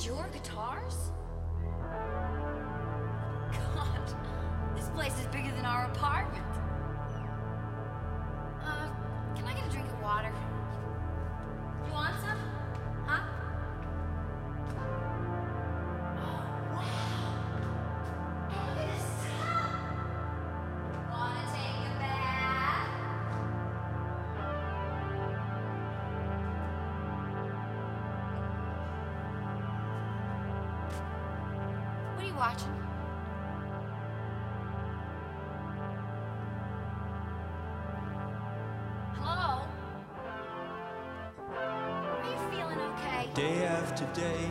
your guitars? God, this place is bigger than our apartment. Can I get a drink of water? You want some? Huh? Oh, wow. Look at this tub. Wanna take a bath? What are you watching? Hello? Are you feeling okay? Day after day,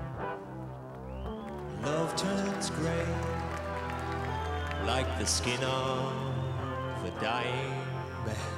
love turns grey, like the skin of a dying man.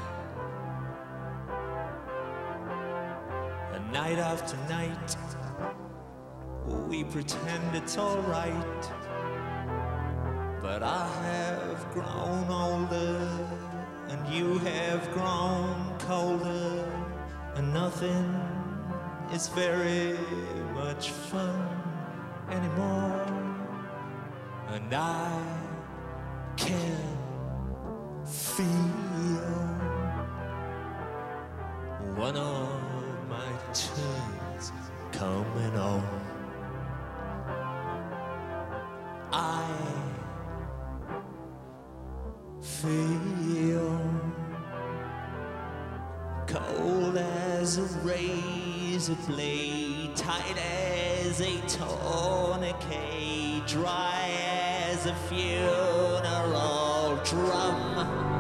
And night after night, we pretend it's alright. But I have grown older, and you have grown colder, and nothing is very much fun anymore. And I can feel one of my turns coming on. I feel cold as a razor blade, tight as a tourniquet, dry as a funeral drum.